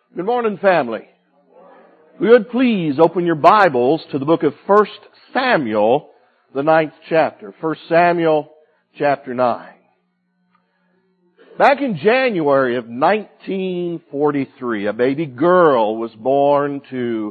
Good morning, family. If you would please open your Bibles to the book of 1 Samuel, the 9th chapter. 1 Samuel, chapter 9. Back in January of 1943, a baby girl was born to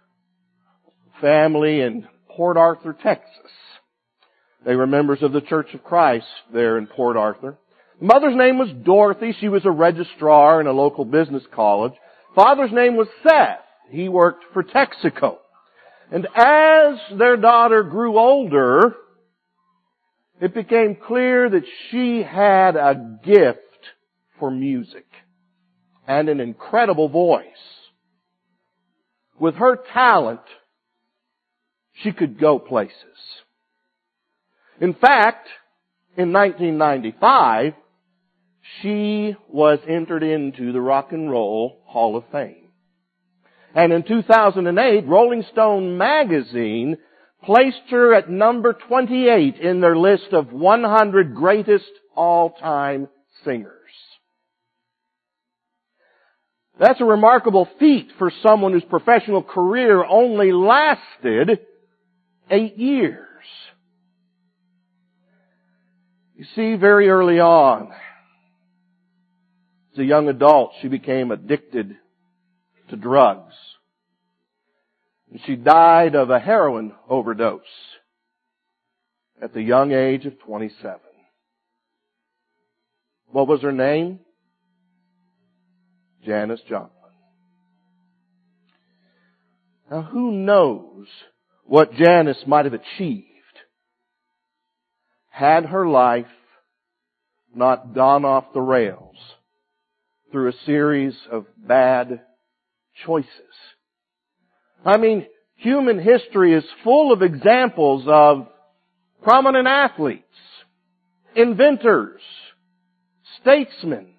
family in Port Arthur, Texas. They were members of the Church of Christ there in Port Arthur. The mother's name was Dorothy. She was a registrar in a local business college. Father's name was Seth. He worked for Texaco. And as their daughter grew older, it became clear that she had a gift for music and an incredible voice. With her talent, she could go places. In fact, in 1995, she was entered into the Rock and Roll Hall of Fame. And in 2008, Rolling Stone magazine placed her at number 28 in their list of 100 greatest all-time singers. That's a remarkable feat for someone whose professional career only lasted 8 years. You see, very early on, as a young adult, she became addicted to drugs. And she died of a heroin overdose at the young age of 27. What was her name? Janis Joplin. Now, who knows what Janis might have achieved had her life not gone off the rails through a series of bad choices. I mean, human history is full of examples of prominent athletes, inventors, statesmen,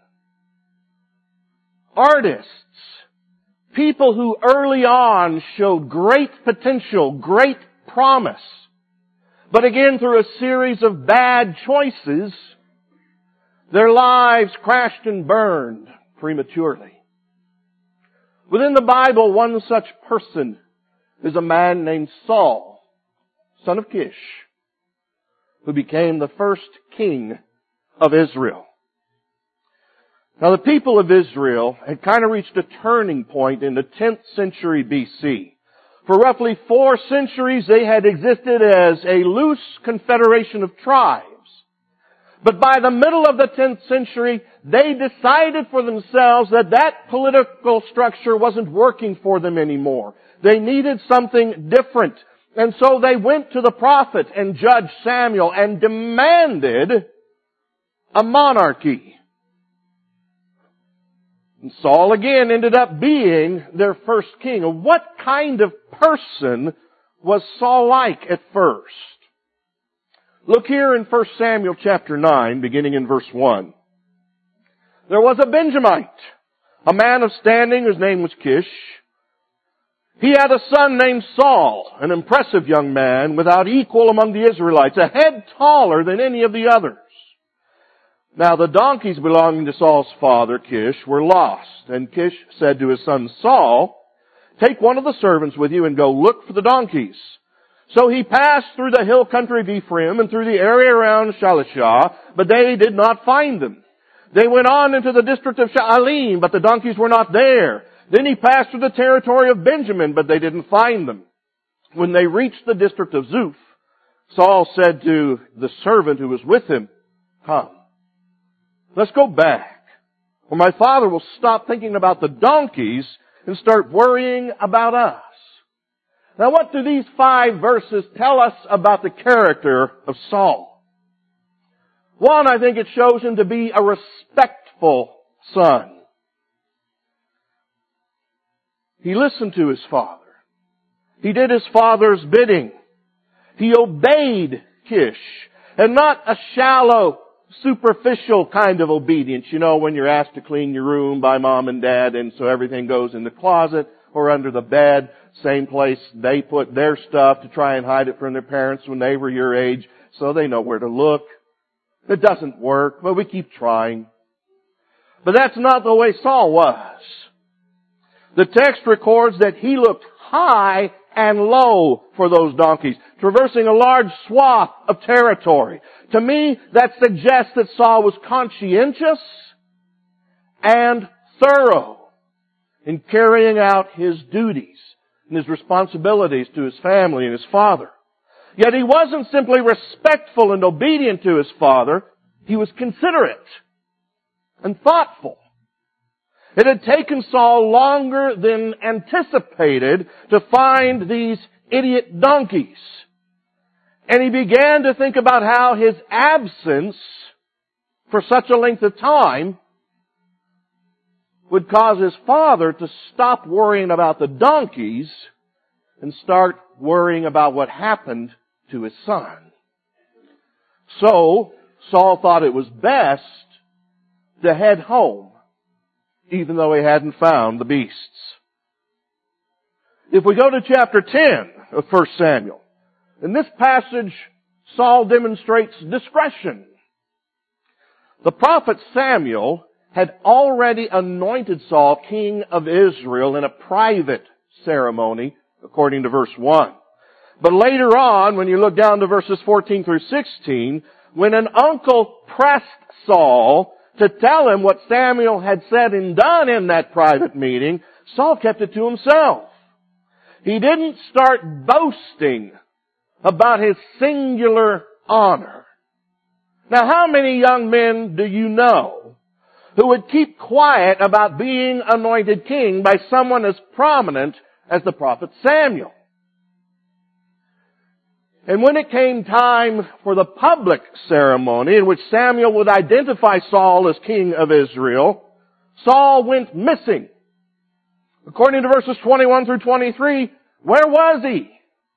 artists, people who early on showed great potential, great promise. But again, through a series of bad choices, their lives crashed and burned prematurely. Within the Bible, one such person is a man named Saul, son of Kish, who became the first king of Israel. Now, the people of Israel had kind of reached a turning point in the 10th century BC. For roughly 4 centuries, they had existed as a loose confederation of tribes. But by the middle of the 10th century, they decided for themselves that that political structure wasn't working for them anymore. They needed something different. And so they went to the prophet and Judge Samuel and demanded a monarchy. And Saul again ended up being their first king. What kind of person was Saul like at first? Look here in 1 Samuel chapter 9, beginning in verse 1. There was a Benjamite, a man of standing whose name was Kish. He had a son named Saul, an impressive young man without equal among the Israelites, a head taller than any of the others. Now the donkeys belonging to Saul's father, Kish, were lost. And Kish said to his son Saul, "Take one of the servants with you and go look for the donkeys." So he passed through the hill country of Ephraim and through the area around Shalishah, but they did not find them. They went on into the district of Sha'alim, but the donkeys were not there. Then he passed through the territory of Benjamin, but they didn't find them. When they reached the district of Zuph, Saul said to the servant who was with him, "Come, let's go back, or my father will stop thinking about the donkeys and start worrying about us." Now, what do these 5 verses tell us about the character of Saul? One, I think it shows him to be a respectful son. He listened to his father. He did his father's bidding. He obeyed Kish, and not a shallow, superficial kind of obedience. You know, when you're asked to clean your room by mom and dad, and so everything goes in the closet or under the bed, same place they put their stuff to try and hide it from their parents when they were your age, so they know where to look. It doesn't work, but we keep trying. But that's not the way Saul was. The text records that he looked high and low for those donkeys, traversing a large swath of territory. To me, that suggests that Saul was conscientious and thorough in carrying out his duties and his responsibilities to his family and his father. Yet he wasn't simply respectful and obedient to his father. He was considerate and thoughtful. It had taken Saul longer than anticipated to find these idiot donkeys. And he began to think about how his absence for such a length of time would cause his father to stop worrying about the donkeys and start worrying about what happened to his son. So, Saul thought it was best to head home, even though he hadn't found the beasts. If we go to chapter 10 of 1 Samuel, in this passage, Saul demonstrates discretion. The prophet Samuel had already anointed Saul king of Israel in a private ceremony, according to verse 1. But later on, when you look down to verses 14 through 16, when an uncle pressed Saul to tell him what Samuel had said and done in that private meeting, Saul kept it to himself. He didn't start boasting about his singular honor. Now, how many young men do you know who would keep quiet about being anointed king by someone as prominent as the prophet Samuel? And when it came time for the public ceremony in which Samuel would identify Saul as king of Israel, Saul went missing. According to verses 21 through 23, where was he?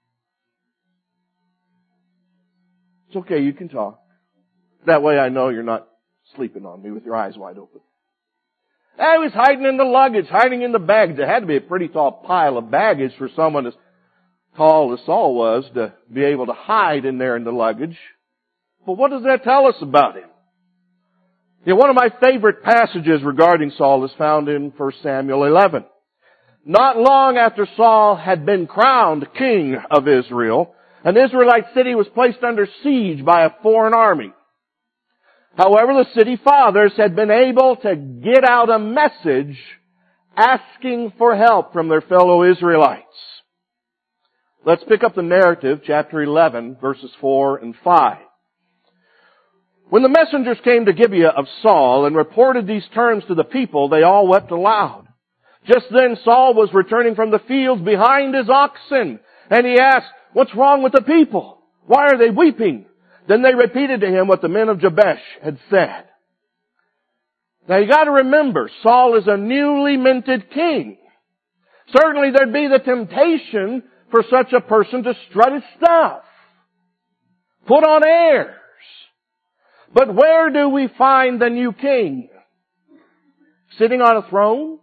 It's okay, you can talk. That way I know you're not sleeping on me with your eyes wide open. He was hiding in the luggage, hiding in the baggage. It had to be a pretty tall pile of baggage for someone as tall as Saul was to be able to hide in there in the luggage. But what does that tell us about him? You know, one of my favorite passages regarding Saul is found in 1 Samuel 11. Not long after Saul had been crowned king of Israel, an Israelite city was placed under siege by a foreign army. However, the city fathers had been able to get out a message asking for help from their fellow Israelites. Let's pick up the narrative, chapter 11, verses 4 and 5. When the messengers came to Gibeah of Saul and reported these terms to the people, they all wept aloud. Just then Saul was returning from the fields behind his oxen, and he asked, "What's wrong with the people? Why are they weeping?" Then they repeated to him what the men of Jabesh had said. Now you got to remember, Saul is a newly minted king. Certainly there'd be the temptation for such a person to strut his stuff, put on airs. But where do we find the new king? Sitting on a throne?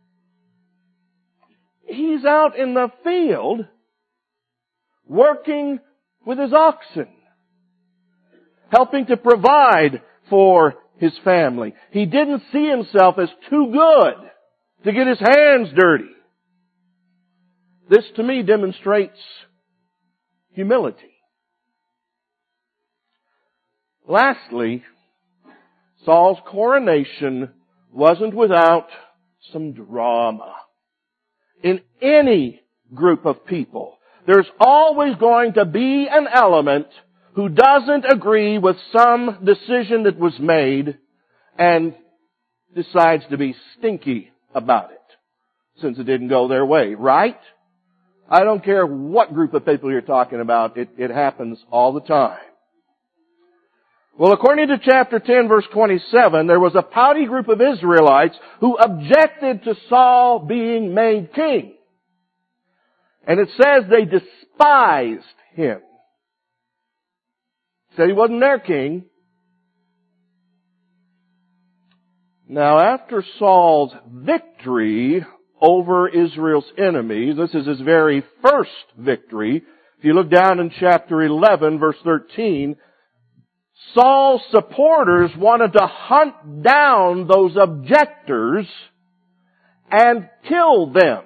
He's out in the field working with his oxen, helping to provide for his family. He didn't see himself as too good to get his hands dirty. This to me demonstrates humility. Lastly, Saul's coronation wasn't without some drama. In any group of people, there's always going to be an element who doesn't agree with some decision that was made and decides to be stinky about it, since it didn't go their way, right? I don't care what group of people you're talking about, it happens all the time. Well, according to chapter 10, verse 27, there was a pouty group of Israelites who objected to Saul being made king. And it says they despised him. Said he wasn't their king. Now, after Saul's victory over Israel's enemies, this is his very first victory. If you look down in chapter 11, verse 13, Saul's supporters wanted to hunt down those objectors and kill them.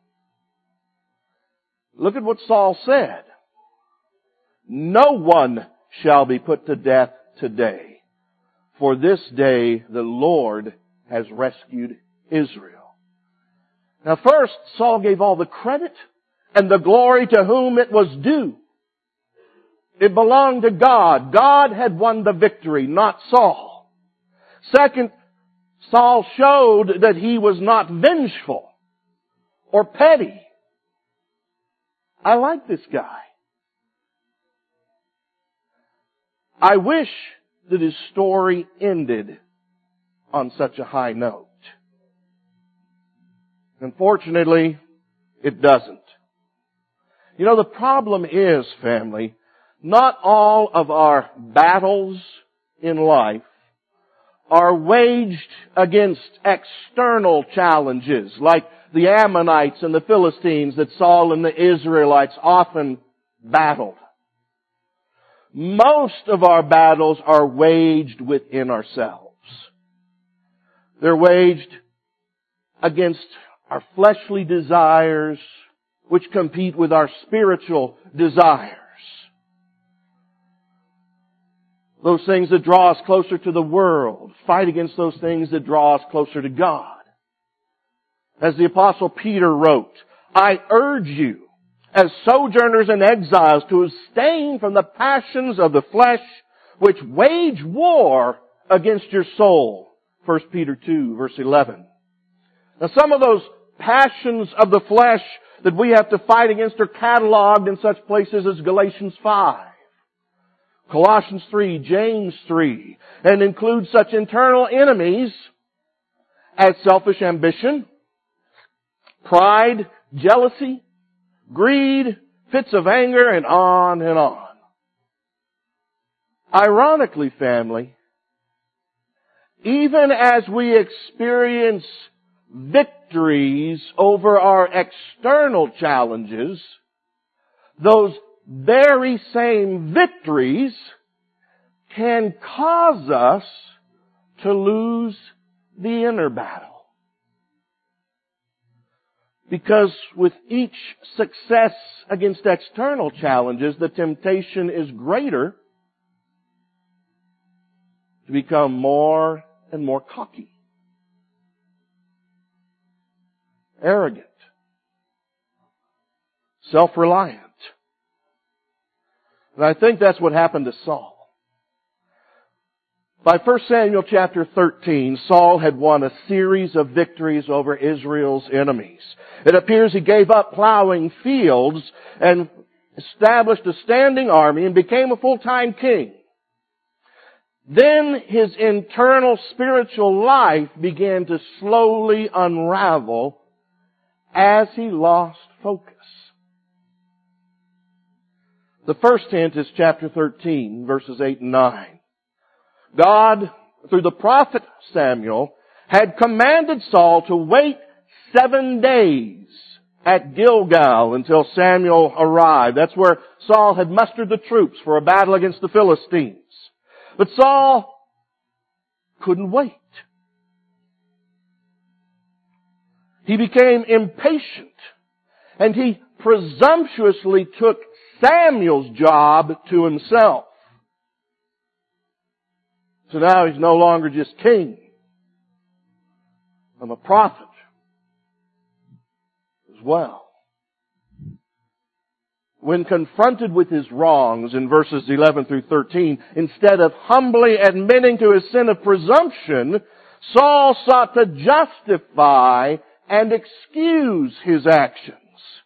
Look at what Saul said. No one shall be put to death today, for this day the Lord has rescued Israel. Now first, Saul gave all the credit and the glory to whom it was due. It belonged to God. God had won the victory, not Saul. Second, Saul showed that he was not vengeful or petty. I like this guy. I wish that his story ended on such a high note. Unfortunately, it doesn't. You know, the problem is, family, not all of our battles in life are waged against external challenges like the Ammonites and the Philistines that Saul and the Israelites often battled. Most of our battles are waged within ourselves. They're waged against our fleshly desires, which compete with our spiritual desires. Those things that draw us closer to the world fight against those things that draw us closer to God. As the Apostle Peter wrote, I urge you, as sojourners and exiles, to abstain from the passions of the flesh, which wage war against your soul. 1 Peter 2, verse 11. Now some of those passions of the flesh that we have to fight against are cataloged in such places as Galatians 5, Colossians 3, James 3, and include such internal enemies as selfish ambition, pride, jealousy, greed, fits of anger, and on and on. Ironically, family, even as we experience victories over our external challenges, those very same victories can cause us to lose the inner battle. Because with each success against external challenges, the temptation is greater to become more and more cocky, arrogant, self-reliant. And I think that's what happened to Saul. By 1 Samuel chapter 13, Saul had won a series of victories over Israel's enemies. It appears he gave up plowing fields and established a standing army and became a full-time king. Then his internal spiritual life began to slowly unravel as he lost focus. The first hint is chapter 13, verses 8 and 9. God, through the prophet Samuel, had commanded Saul to wait 7 days at Gilgal until Samuel arrived. That's where Saul had mustered the troops for a battle against the Philistines. But Saul couldn't wait. He became impatient, and he presumptuously took Samuel's job to himself. So now he's no longer just king. I'm a prophet as well. When confronted with his wrongs in verses 11 through 13, instead of humbly admitting to his sin of presumption, Saul sought to justify and excuse his actions.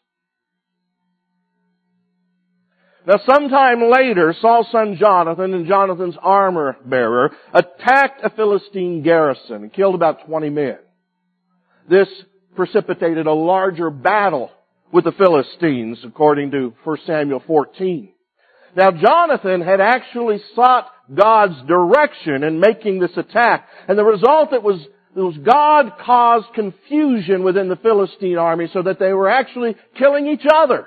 Now sometime later, Saul's son Jonathan and Jonathan's armor bearer attacked a Philistine garrison and killed about 20 men. This precipitated a larger battle with the Philistines, according to 1 Samuel 14. Now Jonathan had actually sought God's direction in making this attack, and the result was God caused confusion within the Philistine army so that they were actually killing each other.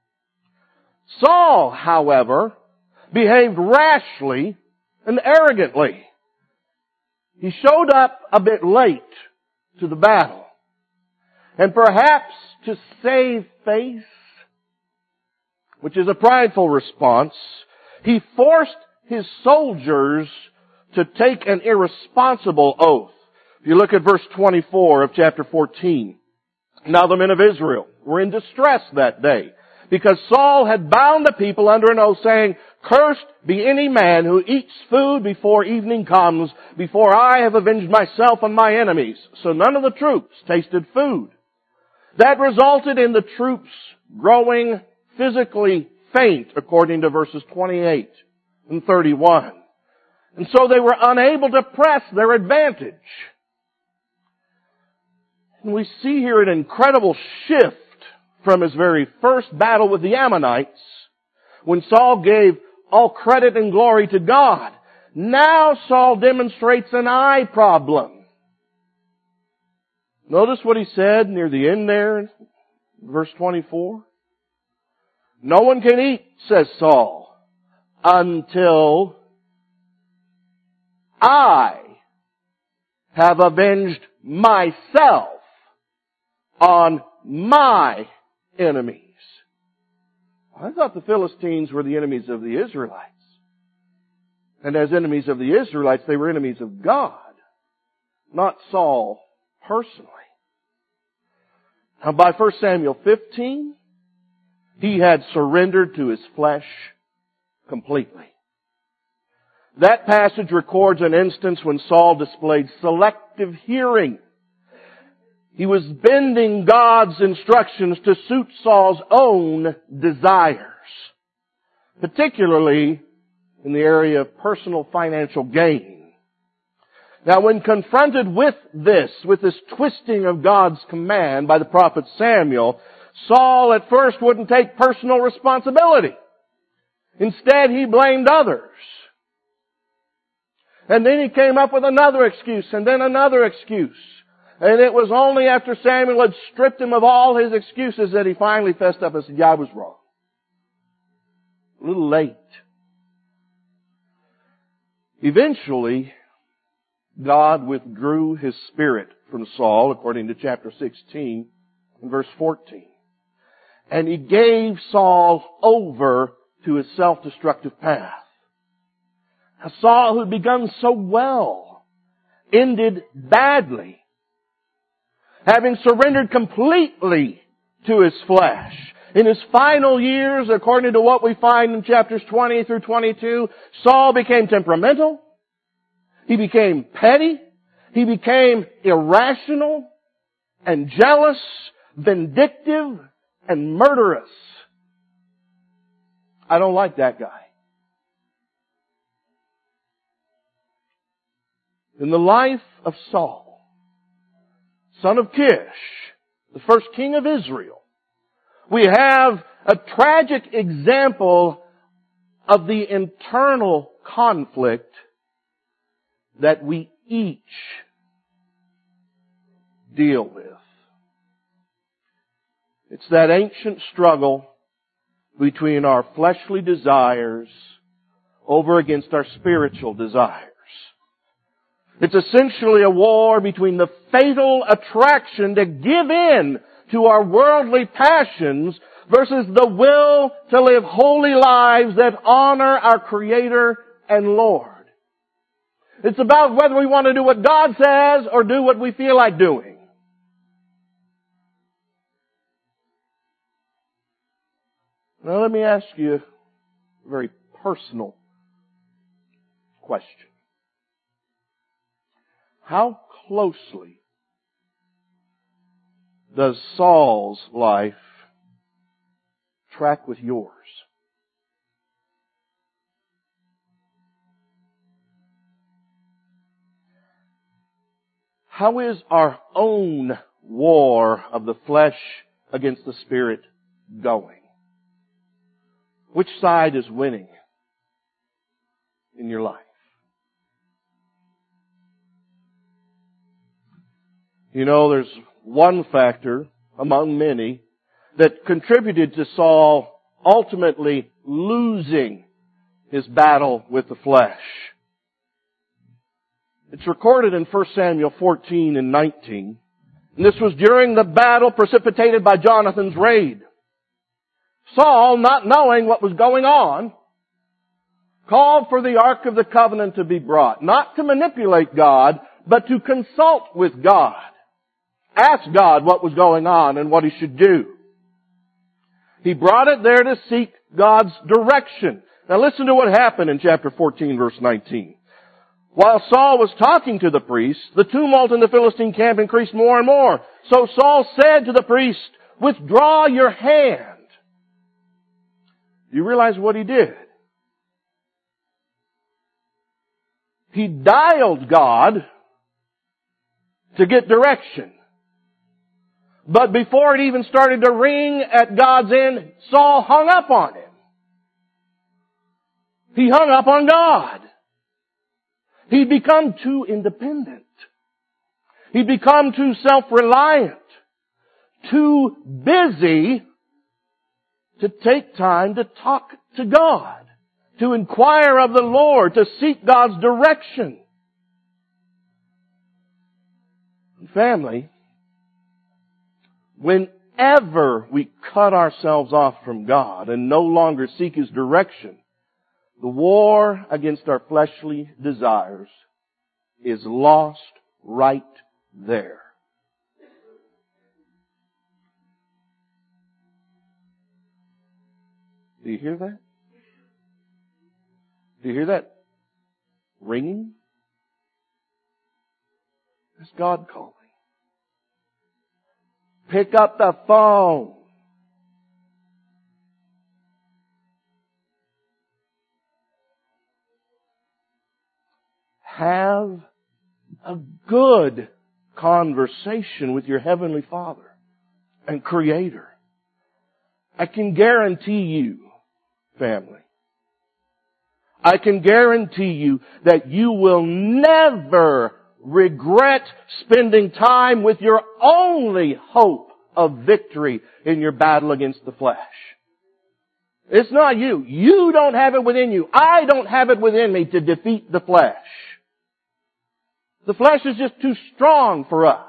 Saul, however, behaved rashly and arrogantly. He showed up a bit late to the battle. and perhaps to save face, which is a prideful response, he forced his soldiers to take an irresponsible oath. If you look at verse 24 of chapter 14. Now the men of Israel were in distress that day, because Saul had bound the people under an oath, saying, Cursed be any man who eats food before evening comes, before I have avenged myself on my enemies. So none of the troops tasted food. That resulted in the troops growing physically faint, according to verses 28 and 31. And so they were unable to press their advantage. And we see here an incredible shift from his very first battle with the Ammonites, when Saul gave all credit and glory to God. Now Saul demonstrates an eye problem. Notice what he said near the end there, in verse 24. No one can eat, says Saul, until I have avenged myself on my enemies. I thought the Philistines were the enemies of the Israelites. And as enemies of the Israelites, they were enemies of God, not Saul personally. Now by 1 Samuel 15, he had surrendered to his flesh completely. That passage records an instance when Saul displayed selective hearing. He was bending God's instructions to suit Saul's own desires, particularly in the area of personal financial gain. Now, when confronted with this twisting of God's command by the prophet Samuel, Saul at first wouldn't take personal responsibility. Instead, he blamed others. And then he came up with another excuse, and then another excuse. And it was only after Samuel had stripped him of all his excuses that he finally fessed up and said, yeah, I was wrong. A little late. Eventually, God withdrew His Spirit from Saul, according to chapter 16 and verse 14. And He gave Saul over to his self-destructive path. Now, Saul, who had begun so well, ended badly, having surrendered completely to his flesh. In his final years, according to what we find in chapters 20 through 22, Saul became temperamental. He became petty. He became irrational and jealous, vindictive, and murderous. I don't like that guy. In the life of Saul, son of Kish, the first king of Israel, we have a tragic example of the internal conflict that we each deal with. It's that ancient struggle between our fleshly desires over against our spiritual desires. It's essentially a war between the fatal attraction to give in to our worldly passions versus the will to live holy lives that honor our Creator and Lord. It's about whether we want to do what God says or do what we feel like doing. Now let me ask you a very personal question. How closely does Saul's life track with yours? How is our own war of the flesh against the Spirit going? Which side is winning in your life? You know, there's one factor among many that contributed to Saul ultimately losing his battle with the flesh. It's recorded in 1 Samuel 14 and 19. And this was during the battle precipitated by Jonathan's raid. Saul, not knowing what was going on, called for the Ark of the Covenant to be brought. Not to manipulate God, but to consult with God. Ask God what was going on and what he should do. He brought it there to seek God's direction. Now listen to what happened in chapter 14, verse 19. While Saul was talking to the priest, the tumult in the Philistine camp increased more and more. So Saul said to the priest, "Withdraw your hand." You realize what he did? He dialed God to get direction. But before it even started to ring at God's end, Saul hung up on him. He hung up on God. He'd become too independent. He'd become too self-reliant. Too busy to take time to talk to God. To inquire of the Lord. To seek God's direction. Family, whenever we cut ourselves off from God and no longer seek His direction, the war against our fleshly desires is lost right there. Do you hear that? Do you hear that ringing? It's God calling. Pick up the phone. Have a good conversation with your Heavenly Father and Creator. I can guarantee you, family, I can guarantee you that you will never regret spending time with your only hope of victory in your battle against the flesh. It's not you. You don't have it within you. I don't have it within me to defeat the flesh. The flesh is just too strong for us.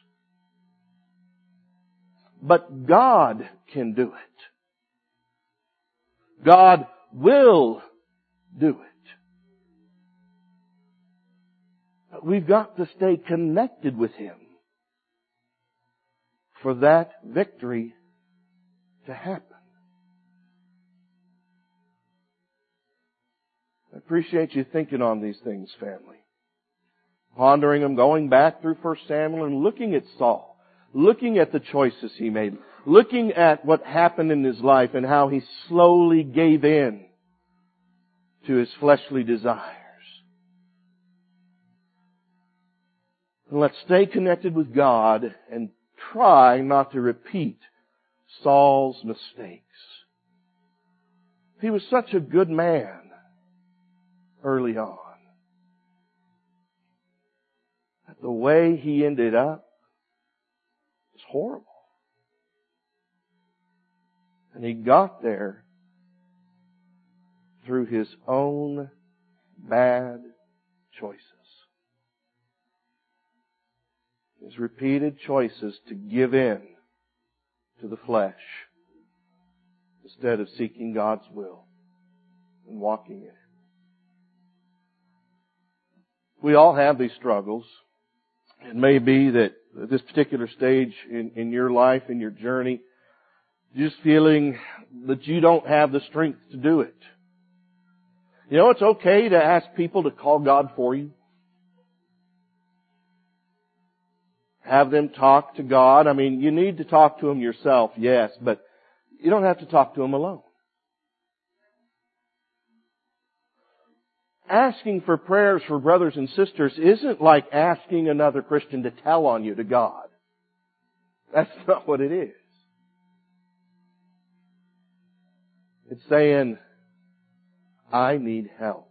But God can do it. God will do it. But we've got to stay connected with Him for that victory to happen. I appreciate you thinking on these things, family. Pondering them, going back through 1 Samuel and looking at Saul. Looking at the choices he made. Looking at what happened in his life and how he slowly gave in to his fleshly desires. And let's stay connected with God and try not to repeat Saul's mistakes. He was such a good man early on. The way he ended up was horrible. And he got there through his own bad choices. His repeated choices to give in to the flesh instead of seeking God's will and walking in it. We all have these struggles. It may be that at this particular stage in your life, in your journey, you're just feeling that you don't have the strength to do it. You know, it's okay to ask people to call God for you. Have them talk to God. I mean, you need to talk to Him yourself, yes, but you don't have to talk to Him alone. Asking for prayers for brothers and sisters isn't like asking another Christian to tell on you to God. That's not what it is. It's saying, I need help.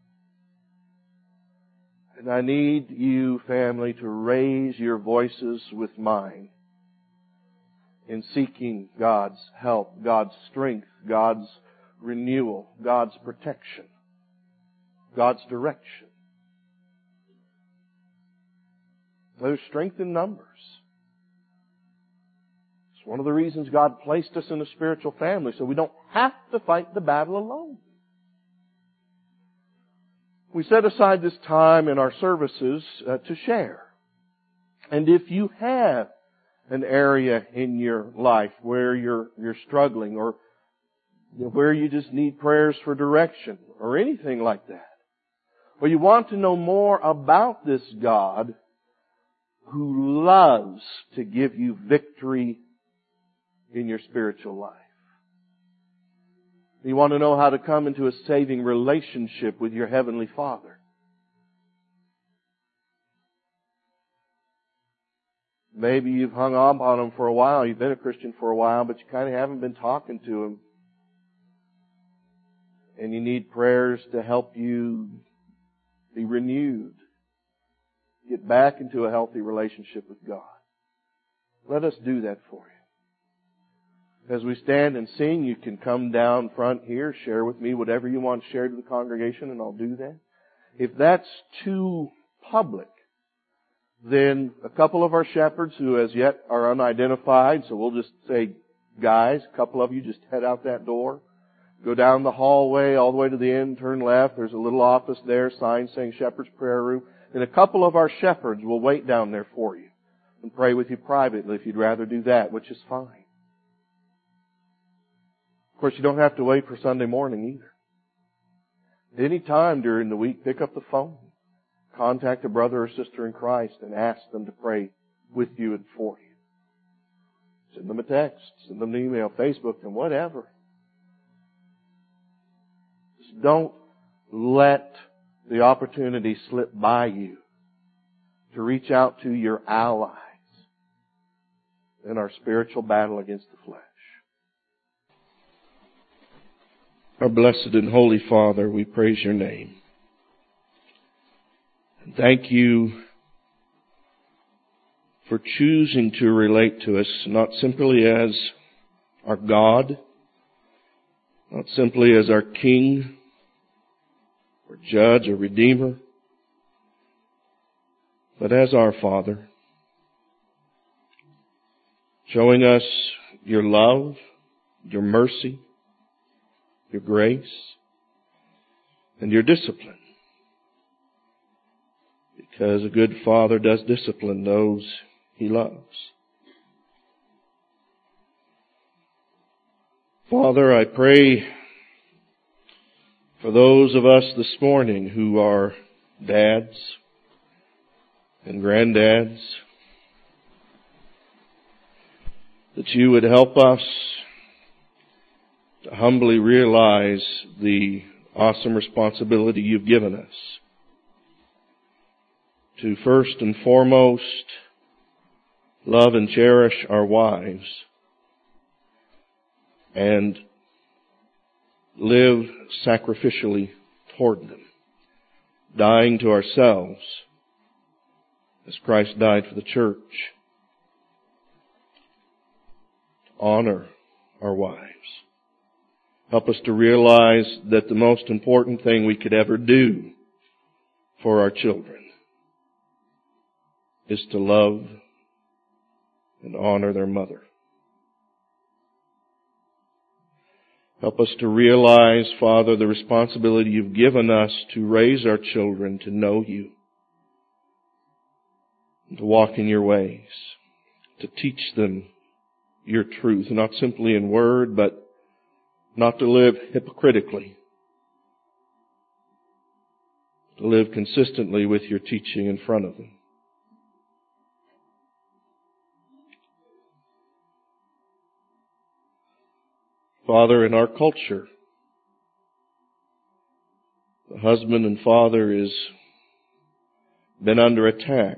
And I need you, family, to raise your voices with mine in seeking God's help, God's strength, God's renewal, God's protection. God's direction. There's strength in numbers. It's one of the reasons God placed us in a spiritual family, so we don't have to fight the battle alone. We set aside this time in our services to share. And if you have an area in your life where you're struggling, or where you just need prayers for direction, or anything like that, or you want to know more about this God who loves to give you victory in your spiritual life, you want to know how to come into a saving relationship with your Heavenly Father, maybe you've hung up on Him for a while, you've been a Christian for a while, but you kind of haven't been talking to Him, and you need prayers to help you be renewed, get back into a healthy relationship with God. Let us do that for you. As we stand and sing, you can come down front here, share with me whatever you want shared to the congregation, and I'll do that. If that's too public, then a couple of our shepherds who as yet are unidentified, so we'll just say, guys, a couple of you just head out that door. Go down the hallway all the way to the end, turn left. There's a little office there, sign saying Shepherd's Prayer Room. And a couple of our shepherds will wait down there for you and pray with you privately if you'd rather do that, which is fine. Of course, you don't have to wait for Sunday morning either. Any time during the week, pick up the phone. Contact a brother or sister in Christ and ask them to pray with you and for you. Send them a text, send them an email, Facebook, and whatever. Just don't let the opportunity slip by you to reach out to your allies in our spiritual battle against the flesh. Our blessed and holy Father, we praise your name. And thank you for choosing to relate to us not simply as our God, not simply as our King, or Judge, or Redeemer, but as our Father, showing us your love, your mercy, your grace, and your discipline. Because a good Father does discipline those He loves. Father, I pray for those of us this morning who are dads and granddads, that you would help us to humbly realize the awesome responsibility you've given us to first and foremost love and cherish our wives and live sacrificially toward them, dying to ourselves as Christ died for the church, to honor our wives. Help us to realize that the most important thing we could ever do for our children is to love and honor their mother. Help us to realize, Father, the responsibility you've given us to raise our children to know you, and to walk in your ways, to teach them your truth, not simply in word, but not to live hypocritically, to live consistently with your teaching in front of them. Father, in our culture, the husband and father has been under attack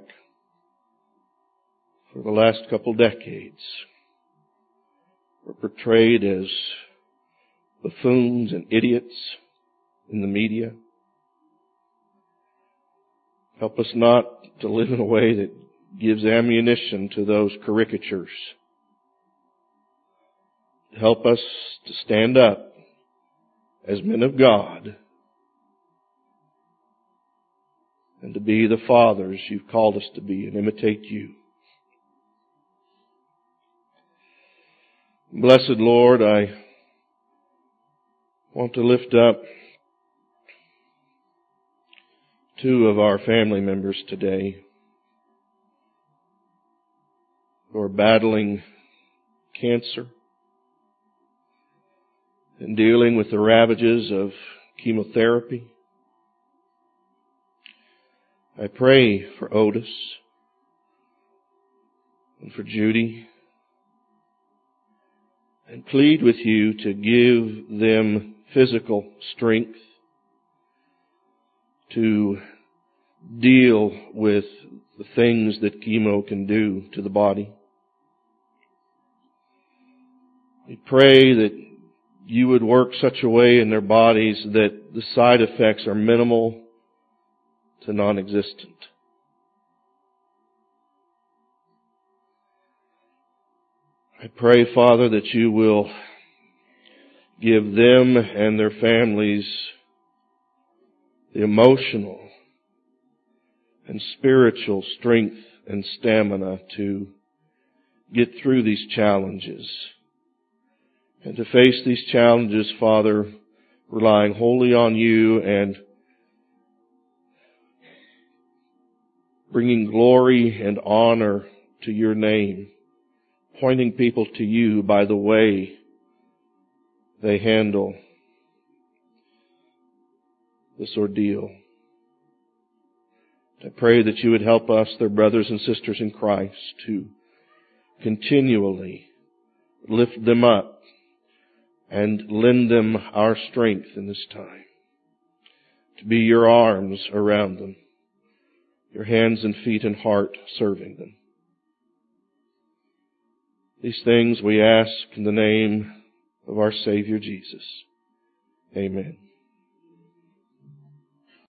for the last couple decades. We're portrayed as buffoons and idiots in the media. Help us not to live in a way that gives ammunition to those caricatures. Help us to stand up as men of God and to be the fathers you've called us to be and imitate you. Blessed Lord, I want to lift up two of our family members today who are battling cancer and dealing with the ravages of chemotherapy. I pray for Otis and for Judy and plead with you to give them physical strength to deal with the things that chemo can do to the body. We pray that you would work such a way in their bodies that the side effects are minimal to non-existent. I pray, Father, that you will give them and their families the emotional and spiritual strength and stamina to get through these challenges and to face these challenges, Father, relying wholly on you and bringing glory and honor to your name, pointing people to you by the way they handle this ordeal. I pray that you would help us, their brothers and sisters in Christ, to continually lift them up and lend them our strength in this time, to be your arms around them, your hands and feet and heart serving them. These things we ask in the name of our Savior Jesus. Amen.